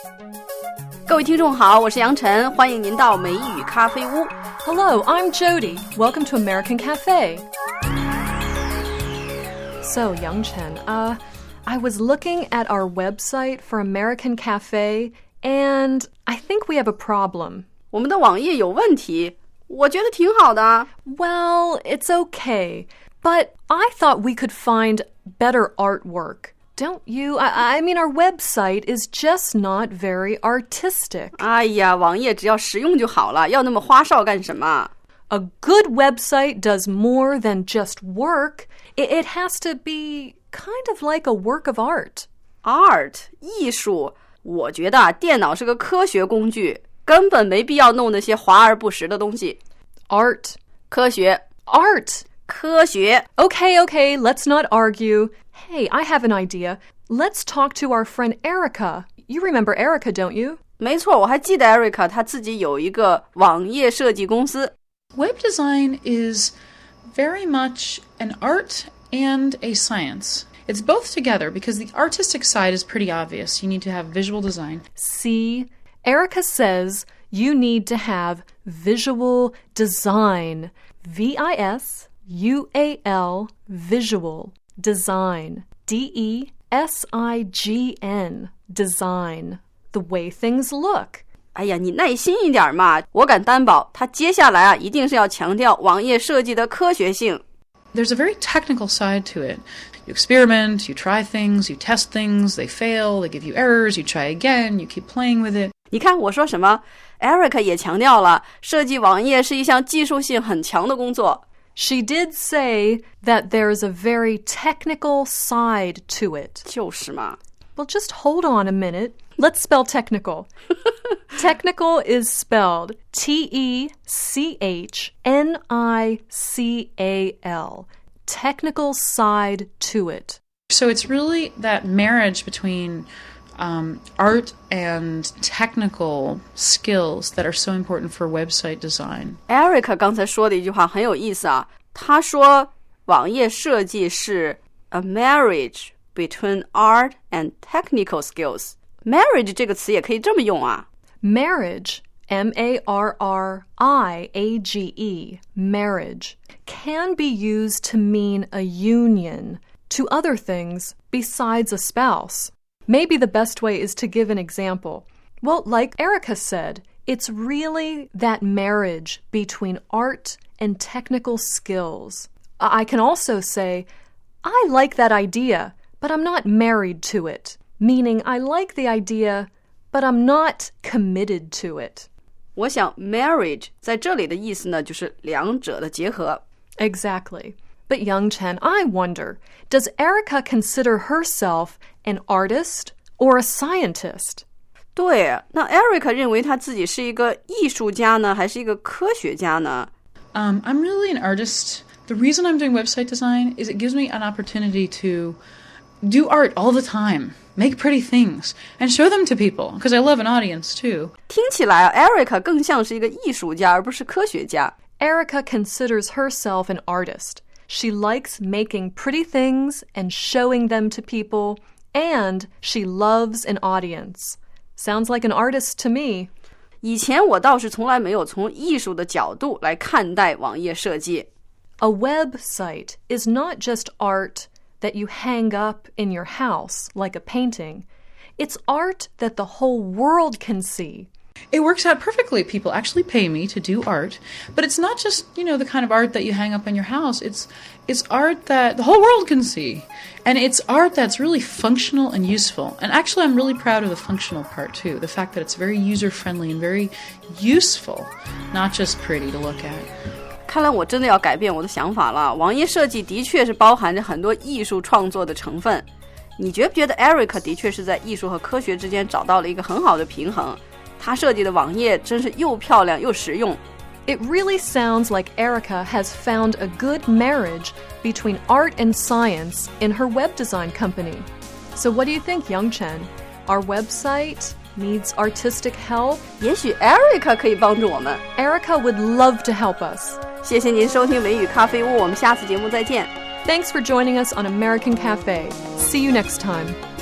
各位听众好，我是杨晨，欢迎您到美语咖啡屋。 Hello, I'm Jody. Welcome to American Cafe. So, Yang Chen, I was looking at our website for American Cafe, and I think we have a problem. 我们的网页有问题，我觉得挺好的。 Well, it's okay, but I thought we could find better artwork.Don't you? I mean, our website is just not very artistic. 哎呀，网页只要实用就好了，要那么花哨干什么？ A good website does more than just work. It has to be kind of like a work of art. Art 艺术，我觉得电脑是个科学工具，根本没必要弄那些华而不实的东西。 Art. 科学。 Art. 科学。 Okay, let's not argue.Hey, I have an idea. Let's talk to our friend Erica. You remember Erica, don't you? 没错，我还记得 Erica 她自己有一个网页设计公司。 Web design is very much an art and a science. It's both together because the artistic side is pretty obvious. You need to have visual design. See, Erica says you need to have visual design. V-I-S-U-A-L, visual. Design. D-E-S-I-G-N. Design. The way things look. 哎呀，你耐心一点嘛，我敢担保，他接下来一定是要强调网页设计的科学性。 There's a very technical side to it. You experiment, you try things, you test things, they fail, they give you errors, you try again, you keep playing with it. 你看我说什么 ？Erica 也强调了，设计网页是一项技术性很强的工作。 She did say that there's a very technical side to it. 就是嘛。 Well, just hold on a minute. Let's spell technical. Technical is spelled T-E-C-H-N-I-C-A-L. Technical side to it. So it's really that marriage between art and technical skills that are so important for website design. Erica 刚才说的一句话很有意思啊，她说网页设计是 a marriage between art and technical skills. Marriage 这个词也可以这么用啊。 Marriage, M-A-R-R-I-A-G-E, marriage, can be used to mean a union to other things besides a spouse.Maybe the best way is to give an example. Well, like Erica said, it's really that marriage between art and technical skills. I can also say, I like that idea, but I'm not married to it. Meaning, I like the idea, but I'm not committed to it. 我想 marriage 在这里的意思呢，就是两者的结合。 Exactly.But Young Chen, I wonder, does Erica consider herself an artist or a scientist? 对，那 Erica 认为她自己是一个艺术家呢，还是一个科学家呢？ I'm really an artist. The reason I'm doing website design is it gives me an opportunity to do art all the time, make pretty things, and show them to people, because I love an audience too. 听起来Erica 更像是一个艺术家，而不是科学家。 Erica considers herself an artist.She likes making pretty things and showing them to people, and she loves an audience. Sounds like an artist to me. 以前我倒是从来没有从艺术的角度来看待网页设计。 A website is not just art that you hang up in your house like a painting. It's art that the whole world can see.It works out perfectly. People actually pay me to do art. But it's not just, the kind of art that you hang up in your house. It's art that the whole world can see. And it's art that's really functional and useful. And actually, I'm really proud of the functional part, too. The fact that it's very user-friendly and very useful, not just pretty to look at. 看来我真的要改变我的想法了。网页设计的确是包含着很多艺术创作的成分。你觉不觉得 Erica 的确是在艺术和科学之间找到了一个很好的平衡？他设计的网页真是又漂亮又实用。 It really sounds like Erica has found a good marriage between art and science in her web design company. So what do you think, Young Chen? Our website needs artistic help? 也许 Erica 可以帮助我们。 Erica would love to help us. 谢谢您收听美语咖啡屋，我们下次节目再见。 Thanks for joining us on American Cafe. See you next time.